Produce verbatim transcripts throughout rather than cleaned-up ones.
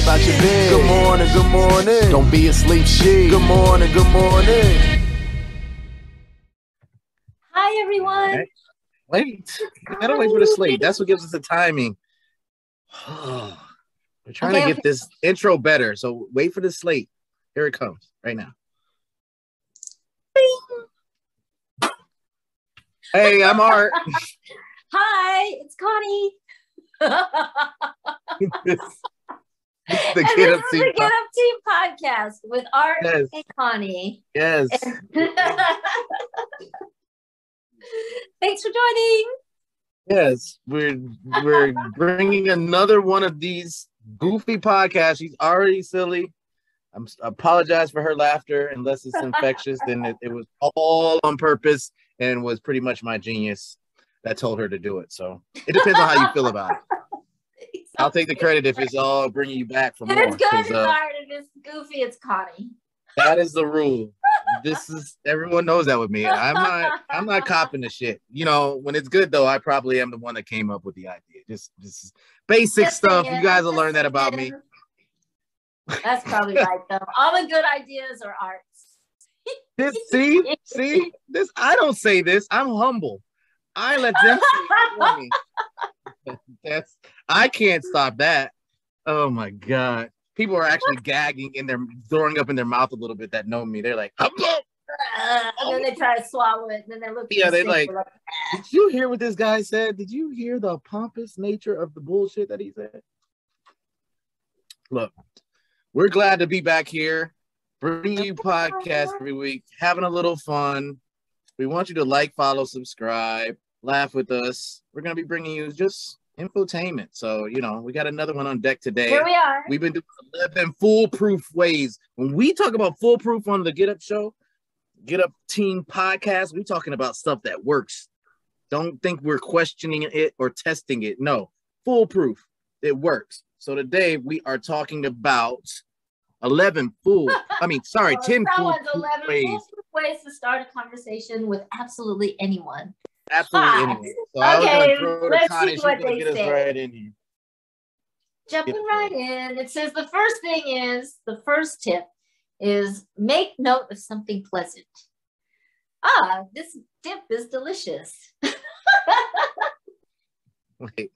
about your bed. Good morning, good morning. Don't be asleep, shit. Good morning, good morning. Hi, everyone. Right. Wait, you gotta wait for the slate. That's what gives us the timing. We're trying okay, to get okay. this intro better, so wait for the slate. Here it comes right now. Bing. Hey, I'm Art. Hi, it's Connie. this, this is the and Get this Up is Team the Get Up Team podcast with Art yes. and Connie. Yes. Thanks for joining. Yes, we're we're bringing another one of these goofy podcasts. She's already silly. I'm I apologize for her laughter. Unless it's infectious, then it, it was all on purpose and was pretty much my genius that told her to do it. So it depends on how you feel about it. I'll take the credit if it's all bringing you back for if more. It's good, it's uh, hard. If it's goofy, it's Connie. That is the rule. This is everyone knows that with me. I'm not I'm not copping the shit. You know, when it's good though, I probably am the one that came up with the idea. Just just basic just stuff. saying, You guys will just learn that about saying. me. That's probably right though. All the good ideas are Art's. This see, see, this I don't say this. I'm humble. I let them say it for me. That's I can't stop that. Oh my god. People are actually gagging in their throwing up in their mouth a little bit that know me. They're like, uh, and then they try to swallow it, and then they look. Yeah, they like. like Did you hear what this guy said? Did you hear the pompous nature of the bullshit that he said? Look, we're glad to be back here, bringing you podcasts every week, having a little fun. We want you to like, follow, subscribe, laugh with us. We're gonna be bringing you just infotainment. So, you know, we got another one on deck today. Here we are. We've been doing eleven foolproof ways. When we talk about foolproof on the Get Up Show, Get Up Team podcast, we're talking about stuff that works. Don't think we're questioning it or testing it. No, foolproof. It works. So today we are talking about eleven fool. I mean, sorry, well, ten foolproof eleven ways. Foolproof ways to start a conversation with absolutely anyone. Absolutely ah. anyone. So I was okay, going to throw let's to Connie. see She's what going to they get say. us right in here. Jumping right in. It says the first thing is, the first tip is make note of something pleasant. Ah, this dip is delicious. Wait.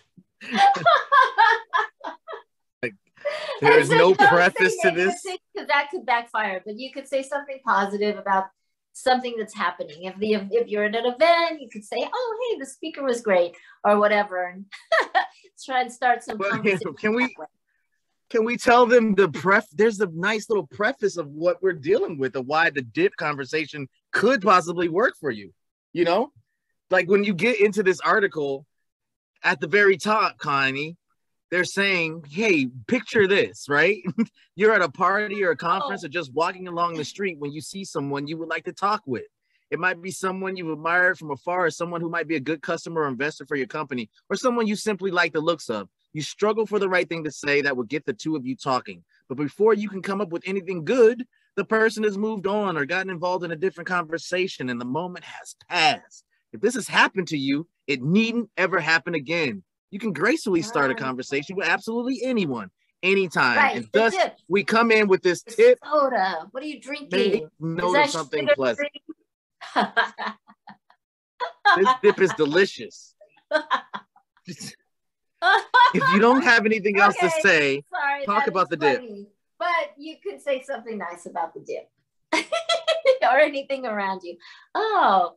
Like, there's no preface to this? Because that could backfire, but you could say something positive about something that's happening. If the if you're at an event, you could say, "Oh, hey, the speaker was great," or whatever, and try and start some well, conversation. Can we can we tell them the pref? There's a nice little preface of what we're dealing with, of why the dip conversation could possibly work for you. You know, like when you get into this article, at the very top, Connie, they're saying, "Hey, picture this, right? You're at a party or a conference, oh. or just walking along the street when you see someone you would like to talk with. It might be someone you've admired from afar, or someone who might be a good customer or investor for your company, or someone you simply like the looks of. You struggle for the right thing to say that will get the two of you talking. But before you can come up with anything good, the person has moved on or gotten involved in a different conversation, and the moment has passed. If this has happened to you, it needn't ever happen again. You can gracefully start a conversation with absolutely anyone, anytime. Right, and thus, tip. we come in with this tip. Soda. What are you drinking? Make note of something pleasant. This dip is delicious. If you don't have anything else okay, to say, sorry, talk about the funny. dip. But you could say something nice about the dip. Or anything around you. Oh.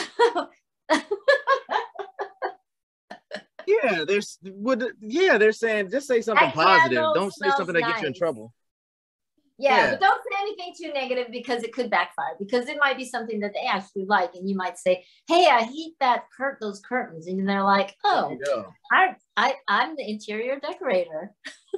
Yeah, there's would yeah, they're saying just say something that positive. Don't say something that nice. gets you in trouble. Yeah, yeah, but don't say anything too negative because it could backfire. Because it might be something that they actually like, and you might say, "Hey, I hate that curt those curtains," and they're like, "Oh, I, I, I'm the interior decorator."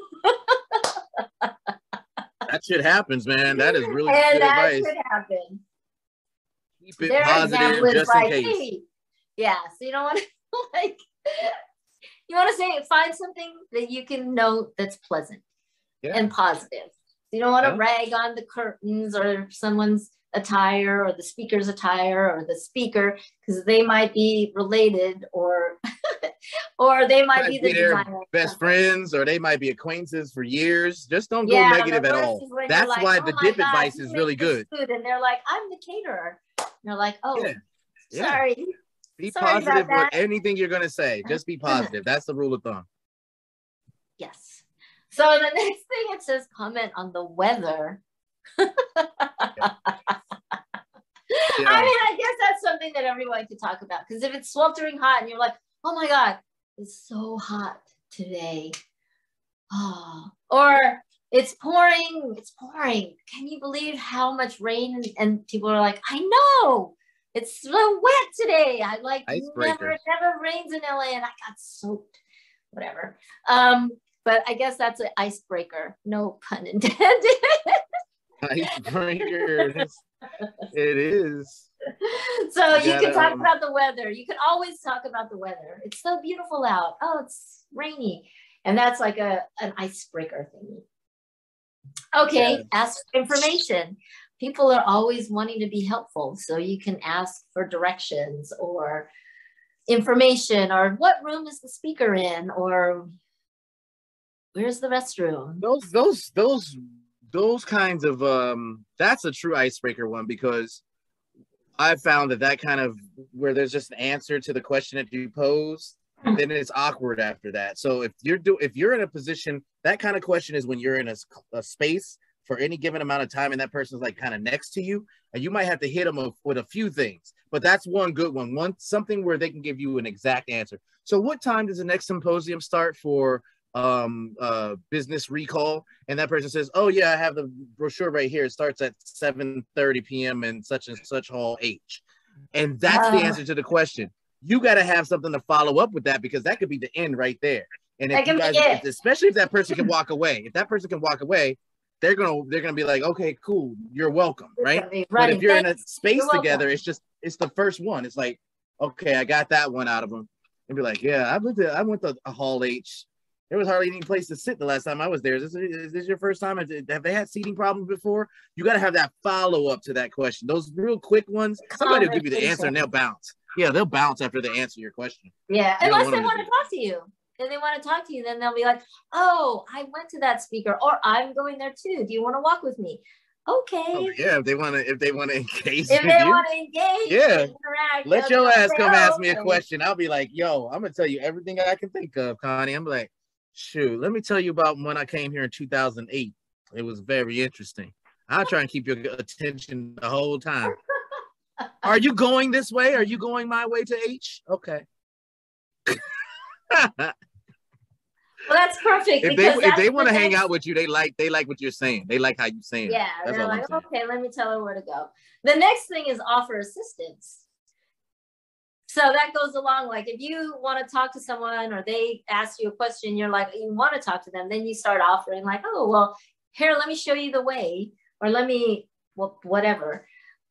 That shit happens, man. That is really and good that advice. Could happen. Keep it Their positive just like, in case. Hey. Yeah, so you don't want to like. You want to say find something that you can note that's pleasant yeah. and positive. You don't want to yeah. rag on the curtains or someone's attire or the speaker's attire or the speaker because they might be related or or they might, might be the be their designer. Best friends, or they might be acquaintances for years. Just don't yeah, go negative at all. That's like, why oh the dip God, advice is really good. Food, and they're like, I'm the caterer. And they're like, oh, yeah. sorry. Yeah. Be sorry positive with anything you're going to say. Just be positive. That's the rule of thumb. Yes. So the next thing it says, comment on the weather. yeah. Yeah. I mean, I guess that's something that everyone can talk about, because if it's sweltering hot and you're like, oh my God, it's so hot today. Oh. Or it's pouring, it's pouring. Can you believe how much rain? And, and people are like, I know, it's so wet today. I like never, it never rains in L A, and I got soaked, whatever. Um, but I guess that's an icebreaker. No pun intended. Icebreaker. It is. So you, you gotta, can talk um, about the weather. You can always talk about the weather. It's so beautiful out. Oh, it's rainy. And that's like a an icebreaker thing. Okay, yeah. Ask for information. People are always wanting to be helpful. So you can ask for directions or information, or what room is the speaker in, or where's the restroom? Those, those, those, those kinds of, um, that's a true icebreaker one, because I found that that kind of, where there's just an answer to the question that you pose, then it's awkward after that. So if you're do if you're in a position, that kind of question is when you're in a, a space for any given amount of time and that person's like kind of next to you, and you might have to hit them with a few things. But that's one good one. One something where they can give you an exact answer. So what time does the next symposium start for um uh business recall? And that person says, oh yeah, I have the brochure right here. It starts at seven thirty p m in such and such hall H. And that's uh. the answer to the question. You got to have something to follow up with that, because that could be the end right there. And if you guys, if, especially if that person can walk away, if that person can walk away, they're gonna they're gonna be like, okay, cool, you're welcome, right? But if you're in a space together, it's just it's the first one. It's like, okay, I got that one out of them, and be like, yeah, I went to I went to a hall H. There was hardly any place to sit the last time I was there. Is this, is this your first time? Have they had seating problems before? You got to have that follow up to that question. Those real quick ones, somebody will give you the answer and they'll bounce. Yeah, they'll bounce after they answer your question. Yeah, you unless they want to talk to you. If they want to talk to you, then they'll be like, oh, I went to that speaker, or I'm going there too. Do you want to walk with me? Okay. Oh, yeah, if they want to, if they want to engage. If they want to engage, yeah. Interact, let your ass come ask me a question. I'll be like, yo, I'm gonna tell you everything I can think of, Connie. I'm like, shoot, let me tell you about when I came here in two thousand eight. It was very interesting. I'll try and keep your attention the whole time. Are you going this way? Are you going my way to H? Okay. Well, that's perfect. If they if they want to hang out with you, they like they like what you're saying. They like how you're saying. Yeah, that's they're like, okay, let me tell her where to go. The next thing is offer assistance. So that goes along, like if you want to talk to someone or they ask you a question, you're like, you want to talk to them, then you start offering like, oh, well, here, let me show you the way, or let me, well, whatever.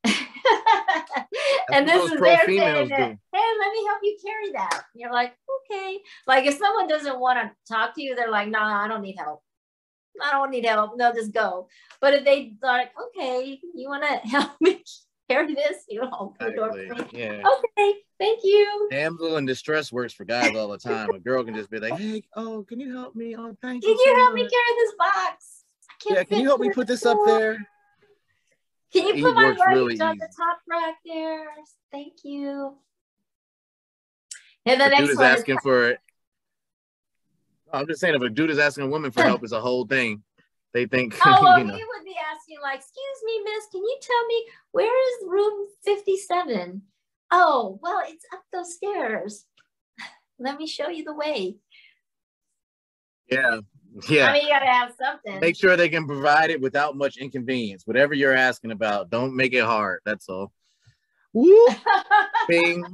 And this is their saying that, hey, let me help you carry that. And you're like, okay. Like if someone doesn't want to talk to you, they're like, no, nah, I don't need help. I don't need help. No, just go. But if they like, okay, you want to help me carry this, you know, open the door for me. Yeah. Okay, thank you. Damsel in distress works for guys all the time. A girl can just be like, hey, oh, can you help me? Oh, thank you. Can you help me carry this box? I can't yeah, can you help me put this up there? Can you put my luggage on the top rack there? Thank you. And the, the next dude is one asking is for it. I'm just saying, if a dude is asking a woman for help, it's a whole thing. They think. Oh, well, you know. He would be asking like, "Excuse me, miss, can you tell me where is room fifty-seven? Oh, well, it's up those stairs. Let me show you the way." Yeah. Yeah. I mean, you gotta have something. Make sure they can provide it without much inconvenience. Whatever you're asking about, don't make it hard. That's all. Woo! Bing.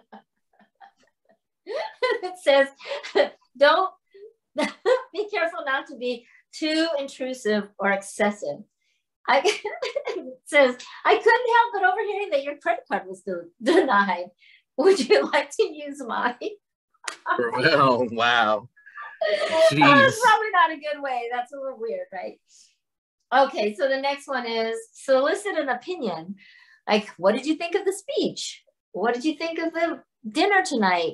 It says, don't be careful not to be too intrusive or excessive. I, it says, I couldn't help but overhearing that your credit card was still denied. Would you like to use mine? Oh, wow. That's probably not a good way. That's a little weird, right? Okay, so the next one is solicit an opinion. Like, what did you think of the speech? What did you think of the dinner tonight?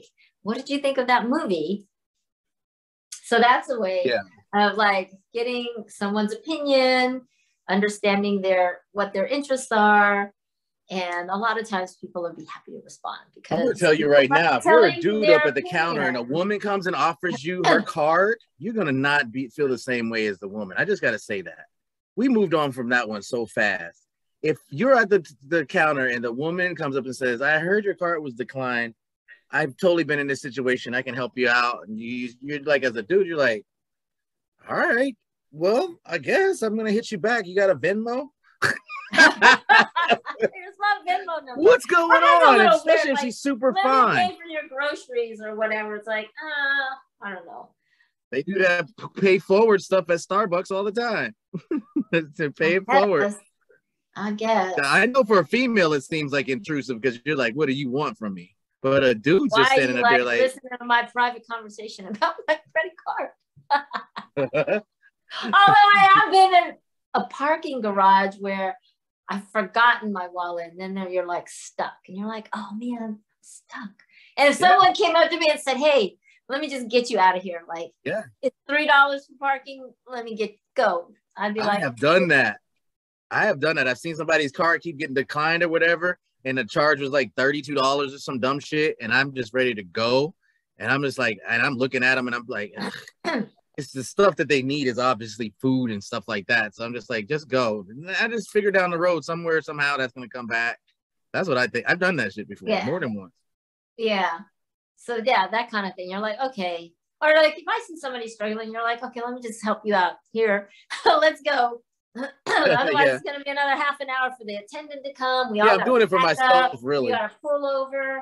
what did you think of that movie? So that's a way yeah. of like getting someone's opinion, understanding their what their interests are. And a lot of times people will be happy to respond because I'm gonna tell you right now, if you're a dude up at the opinion. counter and a woman comes and offers you her card, you're gonna not be feel the same way as the woman. I just gotta say that. We moved on from that one so fast. If you're at the, the counter and the woman comes up and says, I heard your card was declined. I've totally been in this situation. I can help you out. And you, you're like, as a dude, you're like, all right, well, I guess I'm gonna hit you back. You got a Venmo? Here's my Venmo number. What's going on? Especially weird, if like, she's super let fine. me pay for your groceries or whatever. It's like, uh, I don't know. They do that pay forward stuff at Starbucks all the time. To pay it forward. I guess. Now, I know for a female it seems like intrusive because you're like, what do you want from me? But a dude's Why just standing up like there like, listening to my private conversation about my credit card. Although I have been in a parking garage where I've forgotten my wallet, and then there you're like stuck, and you're like, oh man, I'm stuck. And if someone yeah. came up to me and said, hey, let me just get you out of here, like, yeah, it's three dollars for parking, let me get go. I'd be like, I have done that. I have done that. I've seen somebody's card keep getting declined or whatever, and the charge was like thirty-two dollars or some dumb shit, and I'm just ready to go. And I'm just like, and I'm looking at them, and I'm like, it's the stuff that they need is obviously food and stuff like that. So I'm just like, just go. And I just figure down the road somewhere, somehow that's going to come back. That's what I think. I've done that shit before, yeah. more than once. Yeah. So yeah, that kind of thing. You're like, okay. Or like, if I see somebody struggling, you're like, okay, let me just help you out here. Let's go. Otherwise, yeah. it's going to be another half an hour for the attendant to come. We yeah, all I'm doing it for myself, up. really. You got to pull over.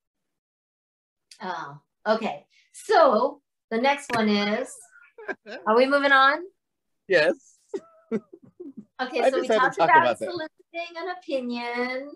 Oh, okay. So the next one is, are we moving on? Yes. Okay, so we talked talk about, about soliciting an opinion.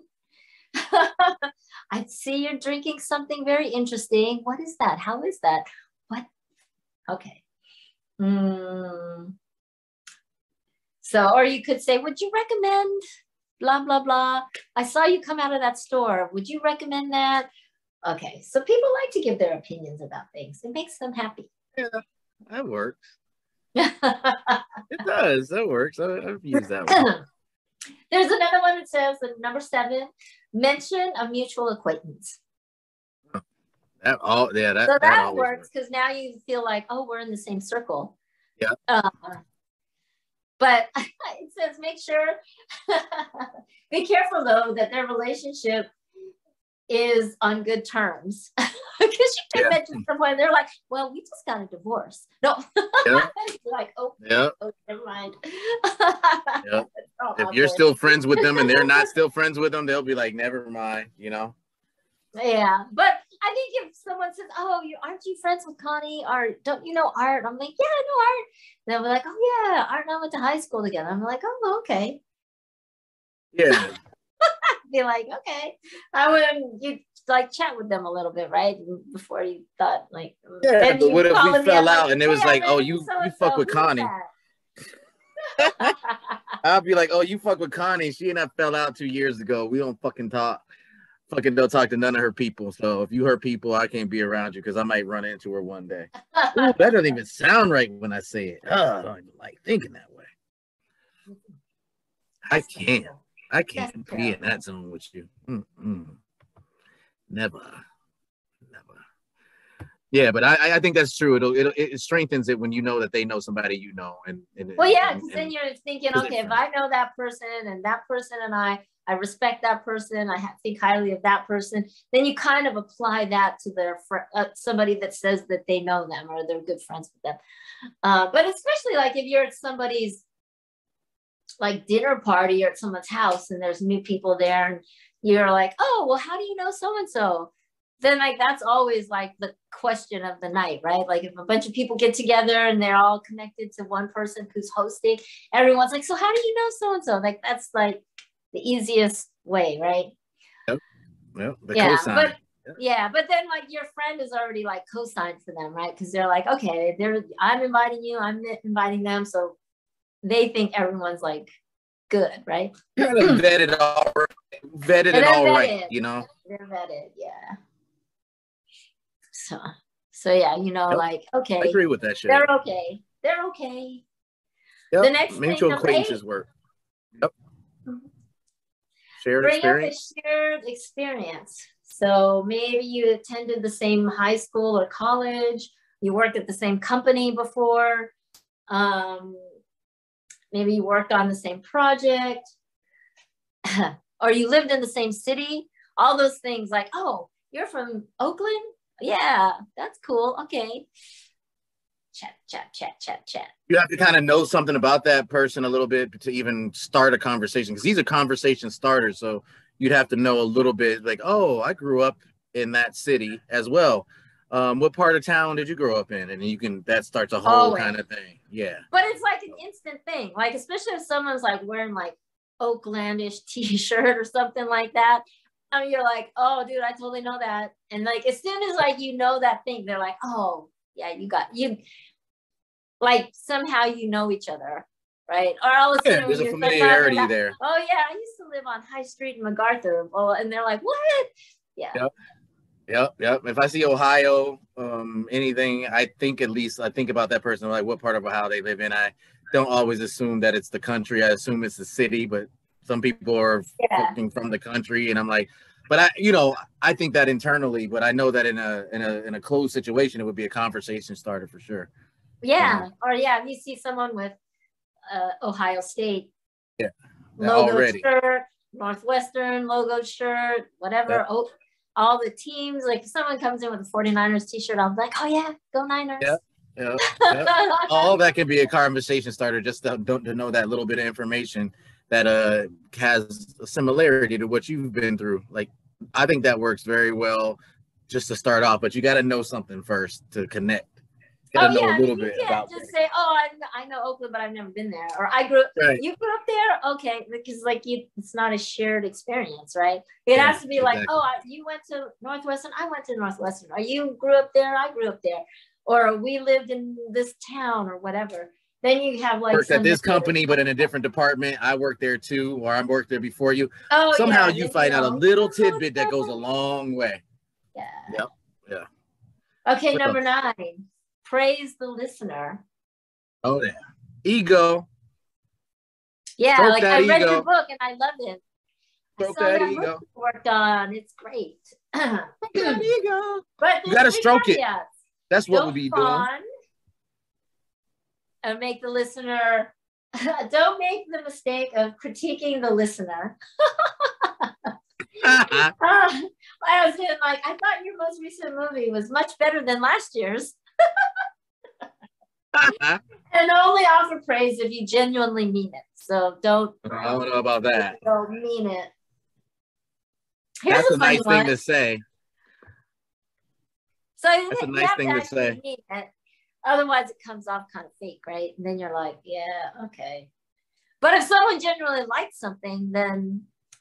I see you're drinking something very interesting. What is that? How is that? What? Okay. Mm. So, or you could say, would you recommend blah, blah, blah? I saw you come out of that store. Would you recommend that? Okay, so people like to give their opinions about things. It makes them happy. Yeah, that works. It does. That works. I, I've used that one. There's another one that says, number seven, mention a mutual acquaintance. That all, yeah, that, so that, that works because now you feel like, oh, we're in the same circle. Yeah. Uh, but it says, make sure, be careful though that their relationship is on good terms. Because you can yeah. mention someone, they're like, well, we just got a divorce. No. Yeah. Like, oh, yeah. oh, never mind. Yeah. Oh, if you're still friends with them and they're not still friends with them, they'll be like, never mind, you know? Yeah. But I think if someone says, oh, you aren't you friends with Connie? Or don't you know Art? I'm like, yeah, I know Art. They'll be like, oh, yeah, Art and I went to high school together. I'm like, oh, okay. Yeah. Be like, okay. I wouldn't, you like chat with them a little bit, right? Before you thought, like, yeah, but what if we fell out like, and it was hey, like, oh, you, you fuck with Connie. I'll be like, oh, you fuck with Connie. She and I fell out two years ago. We don't fucking talk. Fucking don't talk to none of her people. So if you hurt people, I can't be around you because I might run into her one day. Ooh, that doesn't even sound right when I say it. Oh, I don't even like thinking that way. I can't. I can't That's be in that zone with you. Mm-mm. Never. Never. Yeah, but I I think that's true. It'll, it'll it strengthens it when you know that they know somebody you know. And, and well, yeah, because then you're thinking, okay, if I know that person and that person and I, I respect that person, I think highly of that person, then you kind of apply that to their fr- uh, somebody that says that they know them or they're good friends with them. Uh, but especially like if you're at somebody's like dinner party or at someone's house and there's new people there and you're like, oh, well, how do you know so-and-so? Then like, that's always like the question of the night, right? Like if a bunch of people get together and they're all connected to one person who's hosting, everyone's like, so how do you know so-and-so? Like, that's like the easiest way, right? Yep. Yep. The yeah. cosign. But yeah, but then like your friend is already like co-signed for them, right? Because they're like, okay, they're I'm inviting you, I'm inviting them, so they think everyone's like good, right? Kind of vetted all right, vetted and all vetted. Right, you know. They're vetted, yeah. So, so yeah, you know, yep. like, okay. I agree with that shit. They're okay. They're okay. Yep. The next mutual thing, acquaintances work. Yep. Shared Bring experience. up a shared experience. So maybe you attended the same high school or college. You worked at the same company before. Um, maybe you worked on the same project. Or you lived in the same city. All those things like, oh, you're from Oakland? Yeah, that's cool. Okay. Chat, chat, chat, chat, chat. You have to kind of know something about that person a little bit to even start a conversation, because these are conversation starters. So you'd have to know a little bit like, oh, I grew up in that city as well. Um, what part of town did you grow up in? And you can, that starts a whole Always. kind of thing. Yeah. But it's like an instant thing. Like, especially if someone's like wearing like Oaklandish t-shirt or something like that. I mean, you're like, oh, dude, I totally know that. And like, as soon as like, you know that thing, they're like, oh, yeah, you got, you, like, somehow you know each other, right? Or all of a sudden, yeah, there's a familiarity like, there. Oh, yeah, I used to live on High Street in MacArthur. Well, and they're like, what? Yeah. Yep. Yep. Yep. If I see Ohio, um, anything, I think at least, I think about that person, like what part of Ohio they live in. I don't always assume that it's the country. I assume it's the city, but some people are yeah. from the country, and I'm like, but I, you know, I think that internally, but I know that in a in a in a closed situation, it would be a conversation starter for sure. Yeah, you know? Or yeah, if you see someone with uh, Ohio State, yeah, logo Already. shirt, Northwestern logo shirt, whatever. Yeah. Oh, all the teams. Like if someone comes in with a forty-niners t-shirt, I'm like, oh yeah, go Niners. Yeah. Yeah, yeah. All that can be a conversation starter, just to, to know that little bit of information that uh has a similarity to what you've been through. Like, I think that works very well just to start off, but you got to know something first to connect. You got to oh, know yeah. a little you bit can't about just that. say, oh, I, I know Oakland, but I've never been there. Or I grew up, right. you grew up there? Okay, because like you, it's not a shared experience, right? It yeah, has to be exactly. like, oh, I, you went to Northwestern, I went to Northwestern. Or you grew up there, I grew up there. Or we lived in this town or whatever. Then you have like worked at this company, but in a different department. I worked there too, or I worked there before you. Oh, somehow yeah, you find you know. out a little tidbit that goes a long way. Yeah. Yep. Yeah. Okay, so, number nine. Praise the listener. Oh yeah. Ego. Yeah, Stroke like I ego. read your book and I loved it. Stroke I saw that, that ego. book you worked on. It's great. Stroke that ego. But you gotta stroke caveats. it. That's what don't we'll be fawn doing. And make the listener, don't make the mistake of critiquing the listener. uh, I was doing like, I thought your most recent movie was much better than last year's. And only offer praise if you genuinely mean it. So don't. I don't know about that. Don't mean it. Here's That's a, a nice one. thing to say. So that's a nice thing to, to say. Mean it. Otherwise, it comes off kind of fake, right? And then you're like, yeah, okay. But if someone genuinely likes something, then.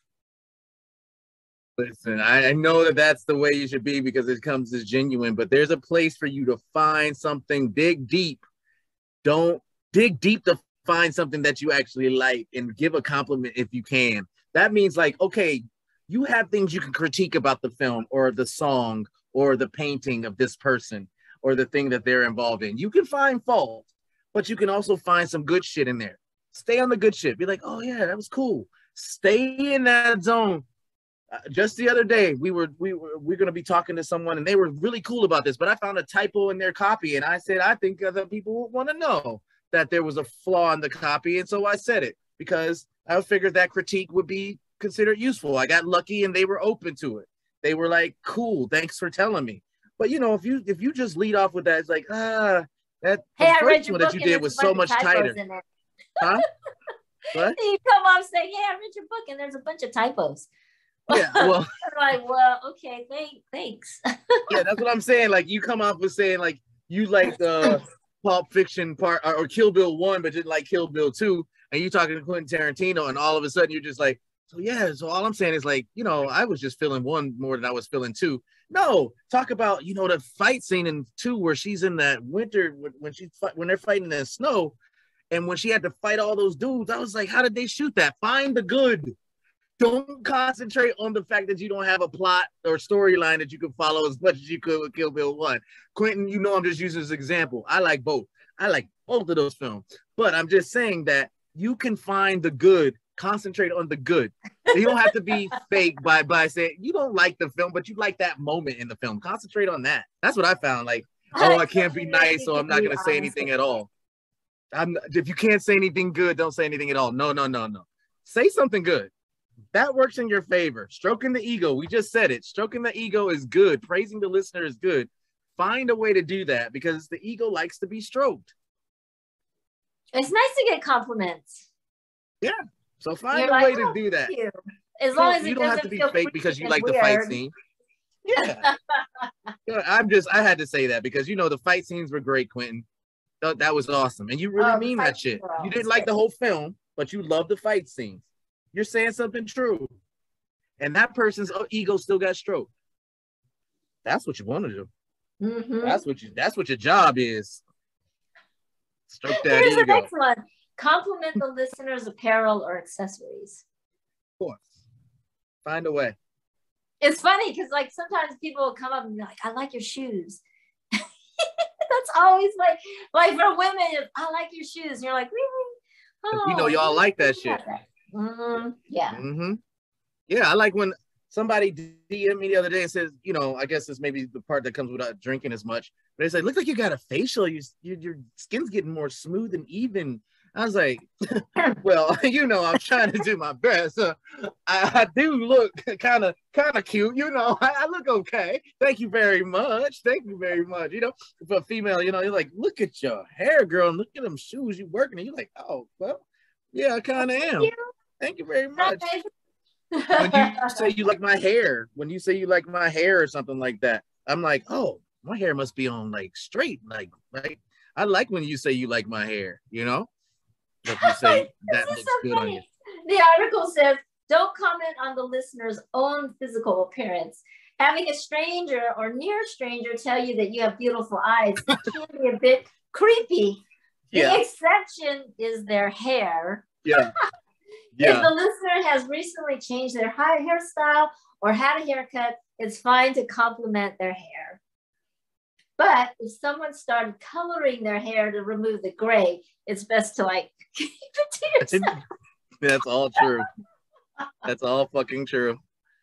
Listen, I, I know that that's the way you should be because it comes as genuine, but there's a place for you to find something, dig deep. Don't dig deep to find something that you actually like and give a compliment if you can. That means like, okay, you have things you can critique about the film or the song or the painting of this person or the thing that they're involved in. You can find fault, but you can also find some good shit in there. Stay on the good shit. Be like, oh yeah, that was cool. Stay in that zone. Uh, just the other day, we were we were we are gonna be talking to someone, and they were really cool about this. But I found a typo in their copy, and I said I think other people want to know that there was a flaw in the copy, and so I said it because I figured that critique would be considered useful. I got lucky, and they were open to it. They were like, "Cool, thanks for telling me." But you know, if you if you just lead off with that, it's like ah, that hey, the first one that you did was so much tighter. Huh? What? You come off saying, "Hey, I read your book, and there's a bunch of typos." Yeah, well, I'm like, well, okay, thank, thanks. Yeah, that's what I'm saying. Like, you come off with saying like you like the Pulp Fiction part or, or Kill Bill one, but didn't like Kill Bill two, and you talking to Quentin Tarantino, and all of a sudden you're just like, so yeah. So all I'm saying is like, you know, I was just feeling one more than I was feeling two. No, talk about you know the fight scene in two where she's in that winter when she's when they're fighting in the snow, and when she had to fight all those dudes, I was like, how did they shoot that? Find the good. Don't concentrate on the fact that you don't have a plot or storyline that you can follow as much as you could with Kill Bill one. Quentin, you know I'm just using this example. I like both. I like both of those films. But I'm just saying that you can find the good, concentrate on the good. You don't have to be fake by, by saying you don't like the film, but you like that moment in the film. Concentrate on that. That's what I found. Like, oh, I can't be nice, so I'm not going to say anything at all. I'm, if you can't say anything good, don't say anything at all. No, no, no, no. Say something good. That works in your favor. Stroking the ego. We just said it. Stroking the ego is good. Praising the listener is good. Find a way to do that because the ego likes to be stroked. It's nice to get compliments. Yeah. So find You're a like, way oh, to do that. you. As long you, as it you don't have to be fake because you like weird. the fight scene. Yeah. I'm just, I had to say that because, you know, the fight scenes were great, Quentin. That, that was awesome. And you really oh, mean that shit. You didn't like the whole film, but you love the fight scenes. You're saying something true. And that person's ego still got stroked. That's what you want to do. Mm-hmm. That's what you, that's what your job is. Stroke that Here's ego. the next one. Compliment the listener's apparel or accessories. Of course. Find a way. It's funny because like sometimes people will come up and be like, I like your shoes. That's always like, like for women, I like your shoes. And you're like, really? Oh, you know, y'all like that shit. That. Mm-hmm. Yeah. Mm-hmm. Yeah, I like when somebody D M'd me the other day and says, you know, I guess this may be the part that comes without drinking as much, but they say, look like you got a facial. You, you, your skin's getting more smooth and even. I was like, well, you know, I'm trying to do my best. Uh, I, I do look kind of kind of cute. You know, I, I look okay. Thank you very much. Thank you very much. You know, for a female, you know, you're like, look at your hair, girl, and look at them shoes you working. And you're like, oh, well, yeah, I kind of am. You. Thank you very much. When you say you like my hair, when you say you like my hair or something like that, I'm like, oh, my hair must be on like straight. Like, like I like when you say you like my hair, you know? If you say that looks so good funny. On you. The article says, don't comment on the listener's own physical appearance. Having a stranger or near stranger tell you that you have beautiful eyes can be a bit creepy. The yeah. exception is their hair. Yeah. Yeah. If the listener has recently changed their hairstyle or had a haircut, it's fine to compliment their hair. But if someone started coloring their hair to remove the gray, it's best to like keep it to yourself. That's all true. That's all fucking true.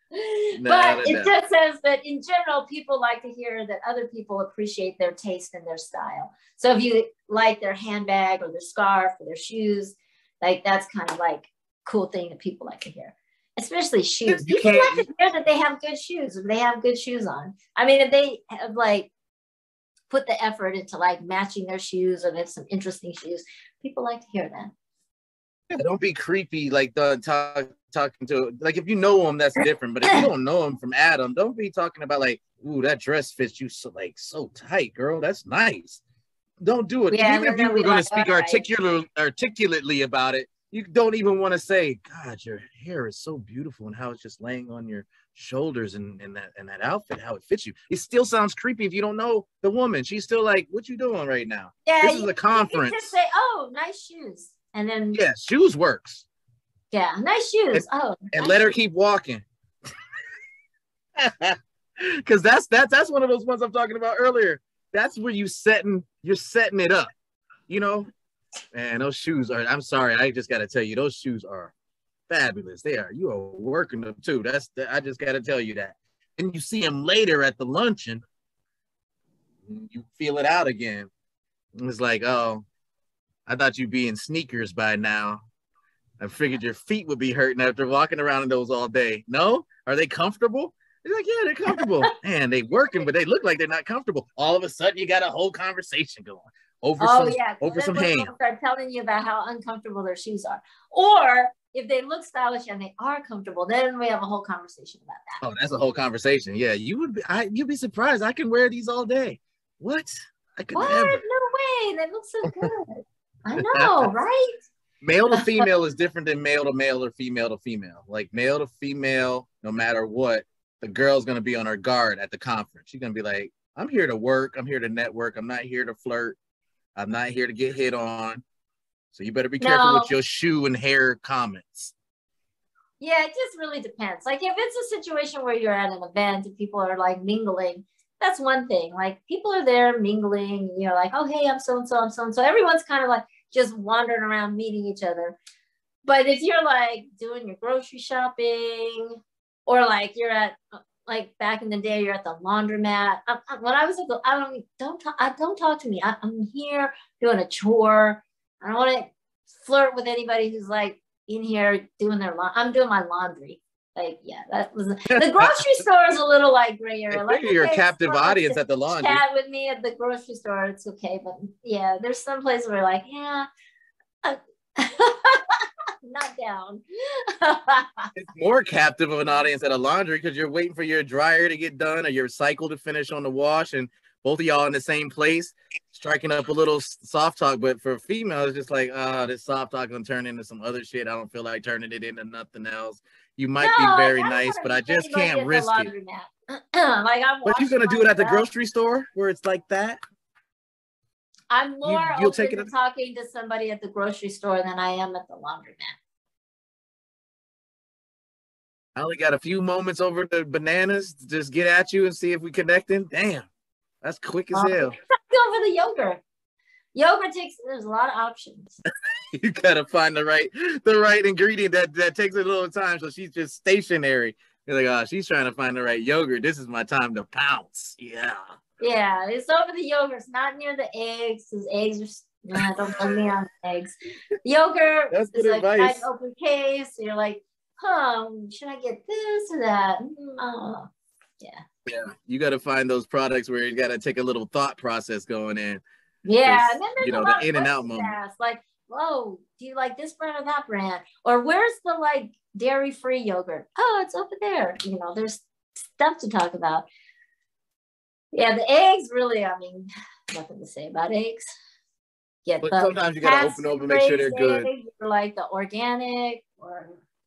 But it just says that in general, people like to hear that other people appreciate their taste and their style. So if you like their handbag or their scarf or their shoes, like that's kind of like a cool thing that people like to hear. Especially shoes. You people like to hear that they have good shoes, if they have good shoes on. I mean, if they have like put the effort into like matching their shoes or they have some interesting shoes, people like to hear that. Yeah, don't be creepy like the talk, talking to like if you know them, that's different. But if you don't know them from Adam, don't be talking about like, ooh, that dress fits you so like so tight, girl. That's nice. Don't do it. Yeah, even if you were going like, to speak articulate, right. articulately about it, you don't even want to say, God, your hair is so beautiful and how it's just laying on your shoulders and, and that and that outfit, how it fits you. It still sounds creepy if you don't know the woman. She's still like, what you doing right now? Yeah, this you, is a conference. You just say, oh, nice shoes. And then yeah, shoes works. Yeah, nice shoes. And, oh, and nice let her shoes. keep walking. Because that's that's that's one of those ones I'm talking about earlier. That's where you setting you're setting it up. You know, man, those shoes are. I'm sorry, I just got to tell you, those shoes are fabulous. They are. You are working them too. That's I just got to tell you that. And you see them later at the luncheon, you feel it out again. It's like, oh, I thought you'd be in sneakers by now. I figured your feet would be hurting after walking around in those all day. No? Are they comfortable? They're like, yeah, they're comfortable. Man, they working, but they look like they're not comfortable. All of a sudden, you got a whole conversation going over oh, some, yeah. over some ham. Start telling you about how uncomfortable their shoes are. Or if they look stylish and they are comfortable, then we have a whole conversation about that. Oh, that's a whole conversation. Yeah, you would be, I, you'd be surprised. I can wear these all day. What? I could what? never. No way. They look so good. I know, right? Male to female is different than male to male or female to female. Like male to female, no matter what, the girl's going to be on her guard at the conference. She's going to be like, I'm here to work. I'm here to network. I'm not here to flirt. I'm not here to get hit on. So you better be careful no. with your shoe and hair comments. Yeah, it just really depends. Like if it's a situation where you're at an event and people are like mingling, that's one thing. Like people are there mingling, you know, like, oh, hey, I'm so-and-so, I'm so-and-so. Everyone's kind of like just wandering around meeting each other. But if you're like doing your grocery shopping, or like you're at, like back in the day, you're at the laundromat. I, I, when I was at the, I don't, don't talk, I don't talk to me. I, I'm here doing a chore. I don't want to flirt with anybody who's like in here doing their, la- I'm doing my laundry. Like, yeah, that was, the grocery store is a little like gray area. Like, you're okay, a captive audience at the laundry. Chat with me at the grocery store, it's okay. But yeah, there's some places where like, yeah, I'm not down. It's more captive of an audience at a laundry because you're waiting for your dryer to get done or your cycle to finish on the wash, and both of y'all in the same place, striking up a little soft talk. But for females, it's just like, ah, oh, this soft talk gonna turn into some other shit. I don't feel like turning it into nothing else. You might no, be very nice, but I just can't risk it. like I'm But you're gonna do it at the grocery store where it's like that? I'm more you, you'll open take it to at- talking to somebody at the grocery store than I am at the laundromat. I only got a few moments over the bananas to just get at you and see if we connecting. Damn, that's quick as Um, hell. Go for the yogurt. Yogurt takes, there's a lot of options. You gotta find the right the right ingredient that that takes a little time. So she's just stationary. You're like, oh, she's trying to find the right yogurt. This is my time to pounce. Yeah. Yeah, it's over the yogurt. It's not near the eggs, because eggs are, nah, don't put me on eggs. Yogurt That's is good like advice. an open case. So you're like, huh, should I get this or that? Mm, oh, yeah. Yeah, you got to find those products where you got to take a little thought process going in. Yeah, and then there's you know a lot the of in and out questions moment. asked, like, whoa, do you like this brand or that brand? Or where's the like dairy-free yogurt? Oh, it's over there. You know, there's stuff to talk about. Yeah, the eggs really, I mean, nothing to say about eggs. Get But the sometimes you gotta open them and make sure they're good. eggs, or like the organic or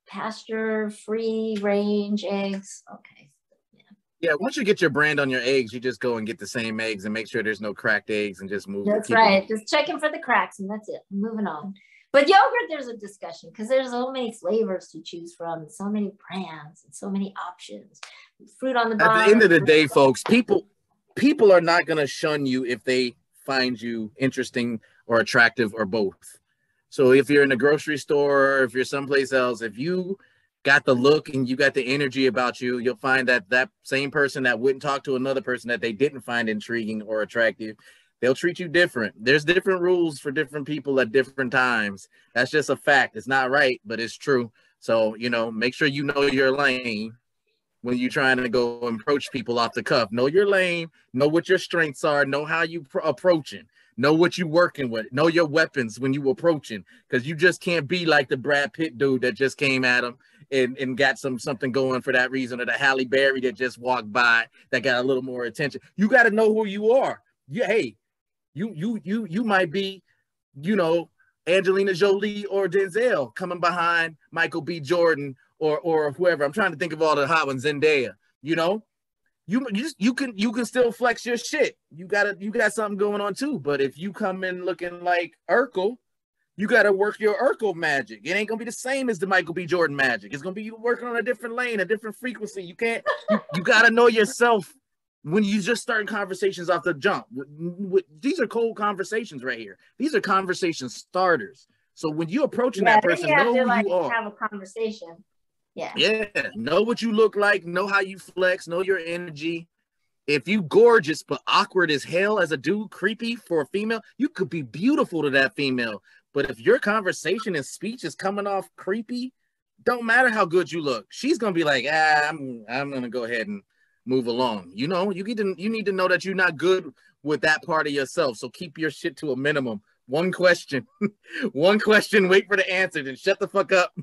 pasture-free range eggs. Okay. Yeah, once you get your brand on your eggs, you just go and get the same eggs and make sure there's no cracked eggs and just move. That's right. It. Just checking for the cracks and that's it. Moving on. But yogurt, there's a discussion because there's so many flavors to choose from, so many brands and so many options. Fruit on the bottom. At the end of the day, folks, people people are not going to shun you if they find you interesting or attractive or both. So if you're in a grocery store, or if you're someplace else, if you got the look and you got the energy about you, you'll find that that same person that wouldn't talk to another person that they didn't find intriguing or attractive, they'll treat you different. There's different rules for different people at different times. That's just a fact. It's not right, but it's true. So, you know, make sure you know your lane when you're trying to go approach people off the cuff. Know your lane, know what your strengths are, know how you pro- approaching, know what you're working with, know your weapons when you approaching, because you just can't be like the Brad Pitt dude that just came at him and, and got some something going for that reason, or the Halle Berry that just walked by that got a little more attention. You got to know who you are. Yeah, hey, you you you you might be, you know, Angelina Jolie or Denzel coming behind Michael B. Jordan or or whoever. I'm trying to think of all the hot ones. Zendaya, you know, you you just, you can you can still flex your shit. You gotta you got something going on too. But if you come in looking like Urkel, you gotta work your Urkel magic. It ain't gonna be the same as the Michael B. Jordan magic. It's gonna be you working on a different lane, a different frequency. You can't. You, you gotta know yourself when you just start conversations off the jump. These are cold conversations right here. These are conversation starters. So when you approaching yeah, that person, you know to, who like, you are. Have a conversation. Yeah. Yeah. Know what you look like. Know how you flex. Know your energy. If you gorgeous but awkward as hell as a dude, creepy for a female, you could be beautiful to that female. But if your conversation and speech is coming off creepy, don't matter how good you look. She's gonna be like, ah, I'm I'm gonna go ahead and move along. You know, you need to you need to know that you're not good with that part of yourself. So keep your shit to a minimum. One question, one question, wait for the answer, then shut the fuck up.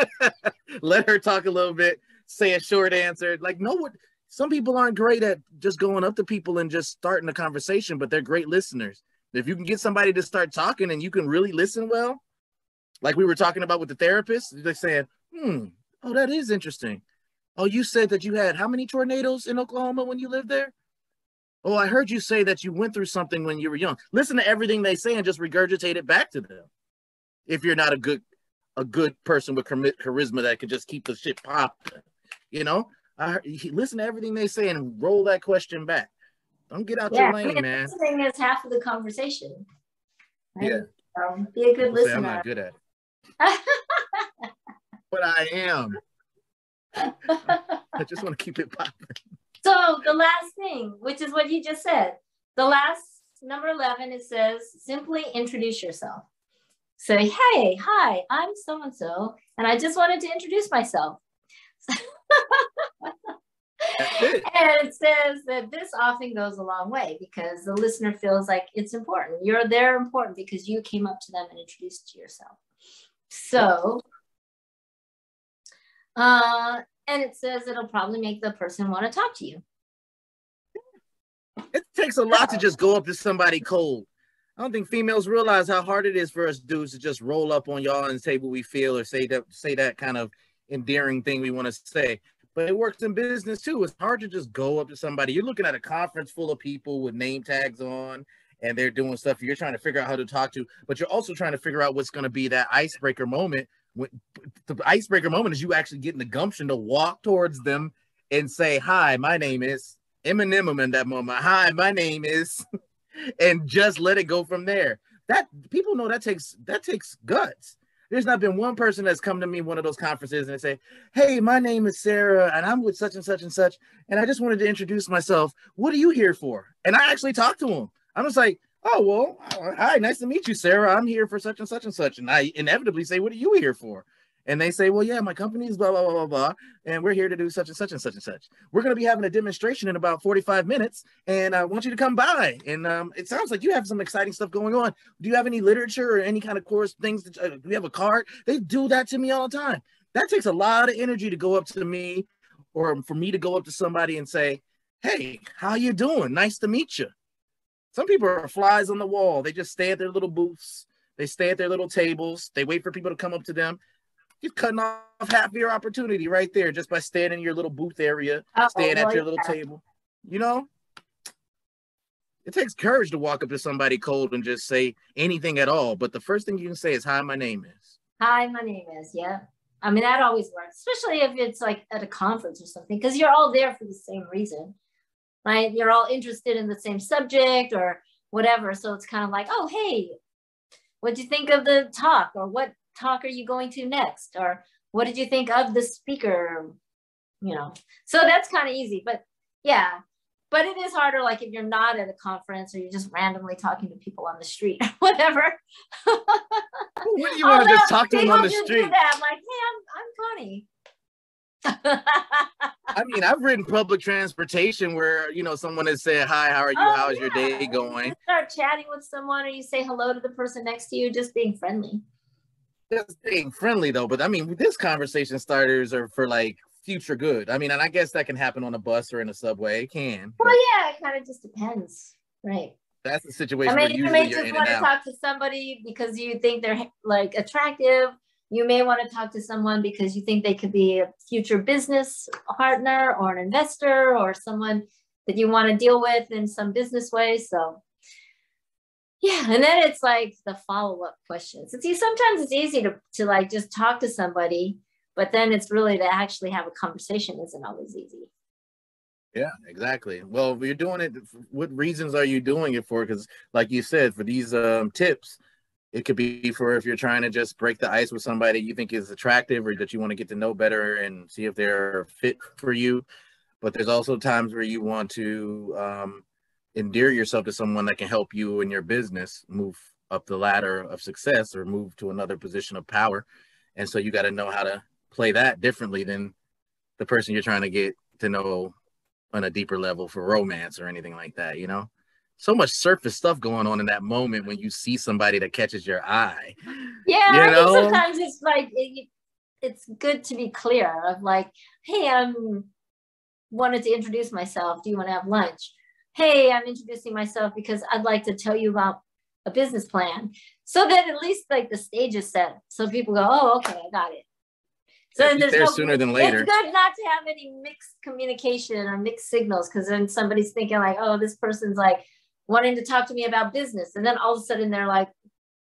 Let her talk a little bit, say a short answer. Like, know what, some people aren't great at just going up to people and just starting a conversation, but they're great listeners. If you can get somebody to start talking and you can really listen well, like we were talking about with the therapist, they're saying, hmm, oh, that is interesting. Oh, you said that you had how many tornadoes in Oklahoma when you lived there? Oh, I heard you say that you went through something when you were young. Listen to everything they say and just regurgitate it back to them. If you're not a good a good person with charisma that could just keep the shit popping. You know, I listen to everything they say and roll that question back. Don't get out yeah, your lane, I mean, man. Listening is half of the conversation. Right? Yeah. Um, be a good People listener. Say I'm not good at it. But I am. I just want to keep it popping. So the last thing, which is what you just said, the last number eleven, it says, simply introduce yourself. Say, hey, hi, I'm so-and-so, and I just wanted to introduce myself. That's it. And it says that this often goes a long way because the listener feels like it's important. You're there important because you came up to them and introduced yourself. So, uh, and it says it'll probably make the person want to talk to you. It takes a lot to just go up to somebody cold. I don't think females realize how hard it is for us dudes to just roll up on y'all and say what we feel or say that say that kind of endearing thing we want to say. But it works in business too. It's hard to just go up to somebody. You're looking at a conference full of people with name tags on and they're doing stuff you're trying to figure out how to talk to, but you're also trying to figure out what's going to be that icebreaker moment. When the icebreaker moment is you actually getting the gumption to walk towards them and say, hi, my name is Eminem in that moment. Hi, my name is, and just let it go from there. That people know that takes, that takes guts. There's not been one person that's come to me one of those conferences and say, hey, my name is Sarah and I'm with such and such and such. And I just wanted to introduce myself. What are you here for? And I actually talked to him. I was like, oh, well, hi, nice to meet you, Sarah. I'm here for such and such and such. And I inevitably say, what are you here for? And they say, well, yeah, my company is blah, blah, blah, blah, blah. And we're here to do such and such and such and such. We're going to be having a demonstration in about forty-five minutes. And I want you to come by. And um, it sounds like you have some exciting stuff going on. Do you have any literature or any kind of course things? That, uh, do you have a card? They do that to me all the time. That takes a lot of energy to go up to me or for me to go up to somebody and say, hey, how you doing? Nice to meet you. Some people are flies on the wall. They just stay at their little booths. They stay at their little tables. They wait for people to come up to them. You're cutting off half of your opportunity right there just by staying in your little booth area, Uh-oh, staying at your little yeah. table. You know, it takes courage to walk up to somebody cold and just say anything at all. But the first thing you can say is, hi, my name is. Hi, my name is. Yeah. I mean, that always works, especially if it's like at a conference or something, because you're all there for the same reason, right? You're all interested in the same subject or whatever. So it's kind of like, oh, hey, what'd you think of the talk? Or what talk are you going to next? Or what did you think of the speaker? You know, so that's kind of easy, but yeah, but it is harder. Like if you're not at a conference or you're just randomly talking to people on the street, or whatever. What do you want to just talk to them on the street? Do that. Like, hey, I'm, I'm Connie. I mean, I've ridden public transportation where, you know, someone has said, hi, how are you? Oh, How's yeah. your day going? You start chatting with someone or you say hello to the person next to you, just being friendly. Just being friendly though, but I mean, this conversation starters are for like future good. I mean, and I guess that can happen on a bus or in a subway. It can. Well, yeah, it kind of just depends, right? That's the situation. I mean, where you may just want to talk to somebody because you think they're like attractive. You may want to talk to someone because you think they could be a future business partner or an investor or someone that you want to deal with in some business way. So yeah, and then it's like the follow-up questions. And see, sometimes it's easy to, to like just talk to somebody, but then it's really to actually have a conversation isn't always easy. Yeah, exactly. Well, if you're doing it, what reasons are you doing it for? Because like you said, for these um, tips, it could be for if you're trying to just break the ice with somebody you think is attractive or that you want to get to know better and see if they're fit for you. But there's also times where you want to um, endear yourself to someone that can help you in your business move up the ladder of success or move to another position of power. And so you got to know how to play that differently than the person you're trying to get to know on a deeper level for romance or anything like that, you know? So much surface stuff going on in that moment when you see somebody that catches your eye. Yeah, you I know? think sometimes it's like, it, it's good to be clear of like, hey, I'm wanted to introduce myself. Do you want to have lunch? Hey, I'm introducing myself because I'd like to tell you about a business plan. So that at least like the stage is set. So people go, oh, okay, I got it. So yeah, then there's there no, sooner than later. It's good not to have any mixed communication or mixed signals because then somebody's thinking like, oh, this person's like wanting to talk to me about business. And then all of a sudden they're like,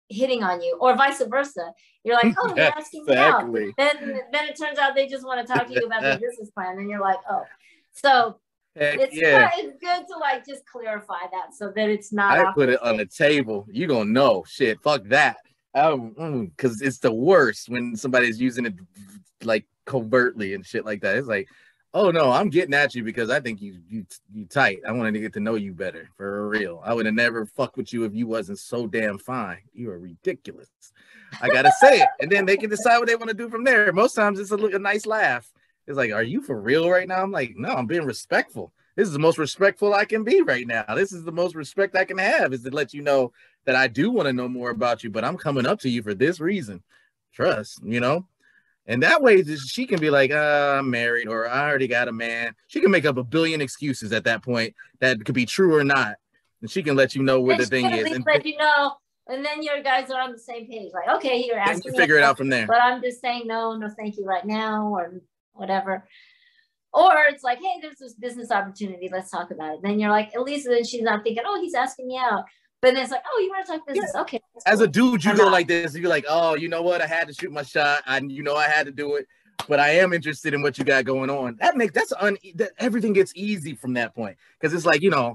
hitting on you, or vice versa. You're like, oh, they're asking exactly. me out. Then, then it turns out they just want to talk to you about their business plan, and you're like, oh. So Heck it's yeah. good, it's good to like just clarify that so that it's not. I put it on the table. You gonna know shit. Fuck that. Um, because it's the worst when somebody's using it like covertly and shit like that. It's like, oh no, I'm getting at you because I think you you you tight. I wanted to get to know you better for real. I would have never fucked with you if you wasn't so damn fine. You are ridiculous. I gotta say it, and then they can decide what they want to do from there. Most times it's a, a nice laugh. It's like, are you for real right now? I'm like, no, I'm being respectful. This is the most respectful I can be right now. This is the most respect I can have, is to let you know that I do want to know more about you, but I'm coming up to you for this reason. Trust, you know? And that way she can be like, uh, I'm married, or I already got a man. She can make up a billion excuses at that point that could be true or not. And she can let you know where the thing is. And let you know, and then your guys are on the same page. Like, okay, you're asking you figure it out from there. But I'm just saying no, no, thank you right now, or whatever. Or it's like, hey, there's this business opportunity. Let's talk about it. Then you're like, at least then she's not thinking, oh, he's asking me out. But then it's like, oh, you want to talk business? Yeah. Okay. As cool. a dude, you I'm go not. like this. You're like, oh, you know what? I had to shoot my shot. I, you know, I had to do it. But I am interested in what you got going on. That makes that's un. That, everything gets easy from that point, because it's like, you know,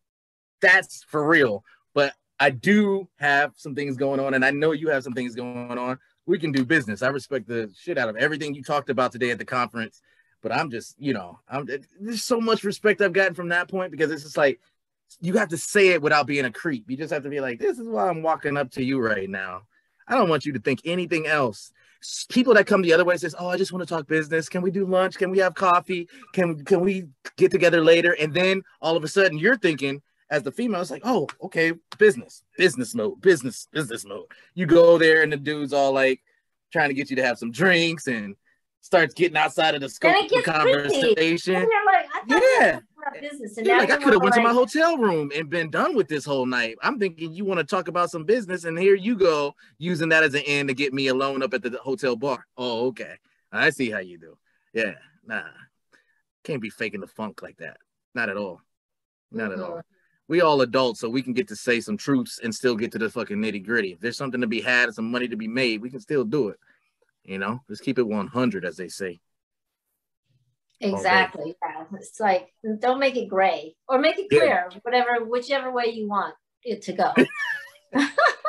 that's for real. But I do have some things going on, and I know you have some things going on. We can do business. I respect the shit out of everything you talked about today at the conference. But I'm just, you know, I'm there's so much respect I've gotten from that point, because it's just like, you have to say it without being a creep. You just have to be like, this is why I'm walking up to you right now. I don't want you to think anything else. People that come the other way says, oh, I just want to talk business. Can we do lunch? Can we have coffee? Can, can we get together later? And then all of a sudden you're thinking, as the female, it's like, oh, okay, business, business mode, business, business mode. You go there and the dude's all like trying to get you to have some drinks and starts getting outside of the scope of the conversation. And you're like, I yeah. Business, and like, I could have went like... to my hotel room and been done with this whole night. I'm thinking you want to talk about some business, and here you go using that as an end to get me alone up at the hotel bar. Oh, okay. I see how you do. Yeah, nah. Can't be faking the funk like that. Not at all. Not mm-hmm. at all. We all adults, so we can get to say some truths and still get to the fucking nitty gritty. If there's something to be had and some money to be made, we can still do it. You know, let's keep it one hundred, as they say. Exactly. Yeah. It's like, don't make it gray, or make it clear, yeah. whatever, whichever way you want it to go. You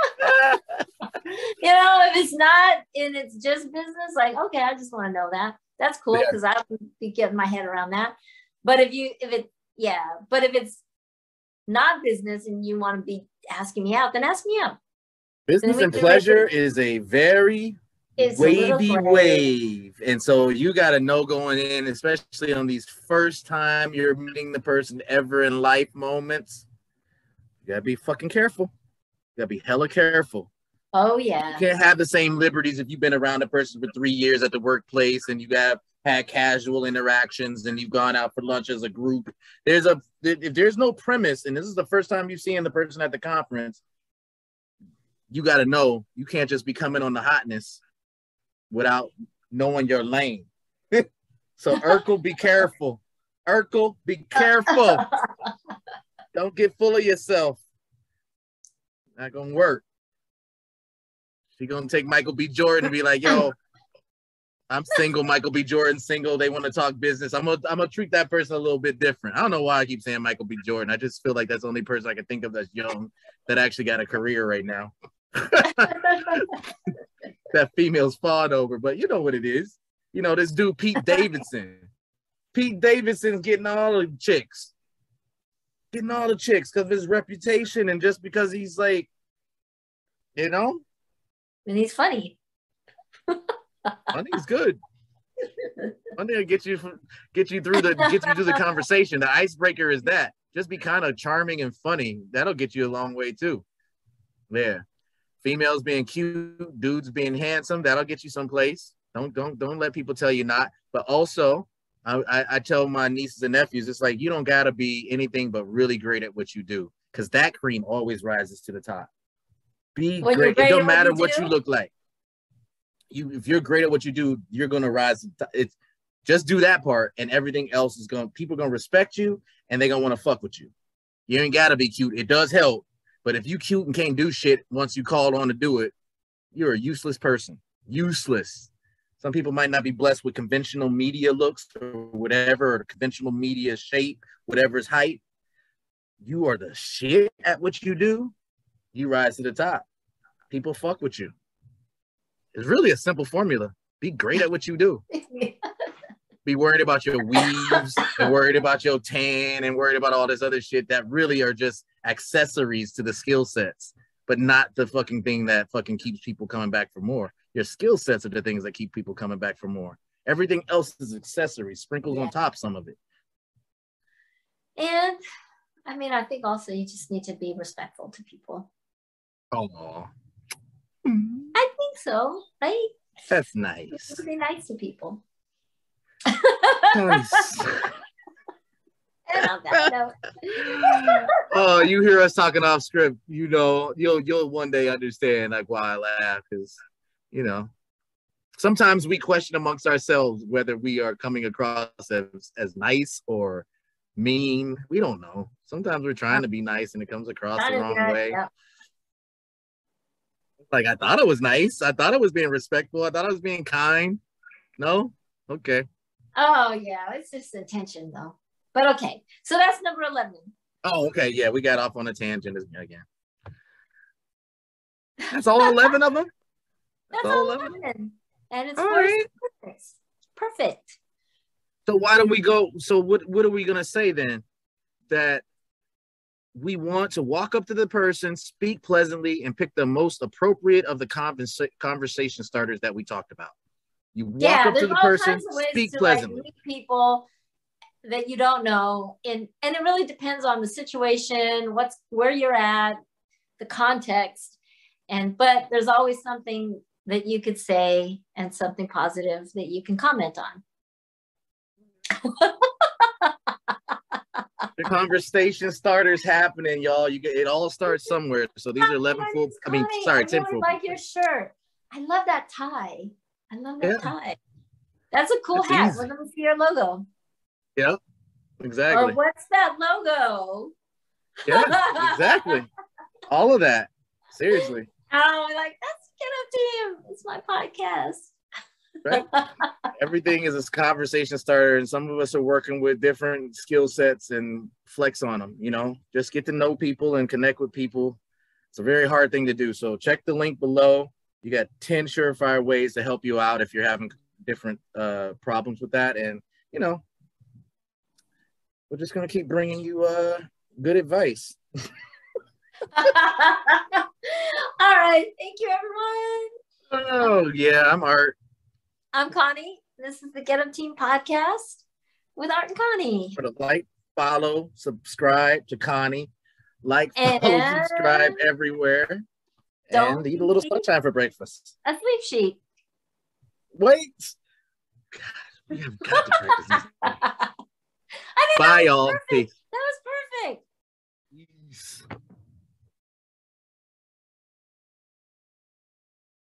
know, if it's not, and it's just business, like, okay, I just want to know that. That's cool, because yeah. I would be getting my head around that. But if you, if it, yeah, but if it's not business and you want to be asking me out, then ask me out. Business and pleasure is a very It's wavy wave, and so you got to know going in, especially on these first time you're meeting the person ever in life moments, you gotta be fucking careful. You gotta be hella careful. Oh yeah, you can't have the same liberties if you've been around a person for three years at the workplace and you have had casual interactions and you've gone out for lunch as a group. There's a if there's no premise, and this is the first time you're seeing the person at the conference, you got to know you can't just be coming on the hotness without knowing your lane. So Urkel, be careful. Urkel, be careful. Don't get full of yourself. Not gonna work. She gonna take Michael B. Jordan and be like, yo, I'm single, Michael B. Jordan single. They want to talk business. I'm gonna I'm gonna treat that person a little bit different. I don't know why I keep saying Michael B. Jordan. I just feel like that's the only person I can think of that's young that actually got a career right now. That female's fawed over, but you know what it is. You know, this dude, Pete Davidson. Pete Davidson's getting all the chicks. Getting all the chicks because of his reputation and just because he's like, you know? And he's funny. Funny's good. Funny will get you get you through the get you through the conversation. The icebreaker is that. Just be kind of charming and funny. That'll get you a long way too. Yeah. Females being cute, dudes being handsome, that'll get you someplace. Don't don't don't let people tell you not. But also, I, I, I tell my nieces and nephews, it's like you don't gotta be anything but really great at what you do, because that cream always rises to the top. Be when great. It don't matter what you, what you look like. You if you're great at what you do, you're gonna rise. It's just do that part, and everything else is gonna. People are gonna respect you, and they're gonna want to fuck with you. You ain't gotta be cute. It does help. But if you cute and can't do shit once you called on to do it, you're a useless person. Useless. Some people might not be blessed with conventional media looks or whatever, or conventional media shape, whatever's height. You are the shit at what you do. You rise to the top. People fuck with you. It's really a simple formula. Be great at what you do. Be worried about your weaves and worried about your tan and worried about all this other shit that really are just accessories to the skill sets, but not the fucking thing that fucking keeps people coming back for more. Your skill sets are the things that keep people coming back for more. Everything else is accessories, sprinkles yeah. on top, some of it. And I mean, I think also you just need to be respectful to people. Oh, I think so, right? That's nice. Be nice to people. Nice. And on that note. Oh, you hear us talking off script, you know, you'll you'll one day understand like why I laugh, because you know, sometimes we question amongst ourselves whether we are coming across as, as nice or mean. We don't know. Sometimes we're trying to be nice and it comes across the wrong way. Yeah. Like, I thought it was nice. I thought it was being respectful. I thought I was being kind. No? Okay. Oh, yeah. It's just intention, though. But okay. So that's number eleven. Oh, okay. Yeah, we got off on a tangent again. That's all eleven of them? That's, that's all eleven. eleven. And it's right. perfect. Perfect. So why don't we go? So what, what are we going to say then? That we want to walk up to the person, speak pleasantly, and pick the most appropriate of the conversa- conversation starters that we talked about. You walk yeah, up to the person, speak to, pleasantly. Like, meet people that you don't know, and and it really depends on the situation, what's where you're at, the context, and but there's always something that you could say and something positive that you can comment on. The conversation starters happening, y'all. You get it all starts somewhere. So these are eleven full. I mean, sorry, I ten really full. Like your shirt. I love that tie. I love that yeah. tie. That's a cool That's hat. Easy. Let me see your logo. Yep, exactly. Or what's that logo? Yeah, exactly. All of that. Seriously. Oh, like that's Get Up Team. It's my podcast. Right. Everything is a conversation starter, and some of us are working with different skill sets and flex on them. You know, just get to know people and connect with people. It's a very hard thing to do. So check the link below. You got ten surefire ways to help you out if you're having different uh, problems with that. And you know, we're just gonna keep bringing you uh, good advice. All right. Thank you, everyone. Oh yeah, I'm Art. I'm Connie. This is the Get Up Team podcast with Art and Connie. For the like, follow, subscribe to Connie. Like, and follow, subscribe everywhere. And eat a little sunshine for breakfast. A sleep sheet. Wait. God, we have got to practice this. Bye, y'all. Peace.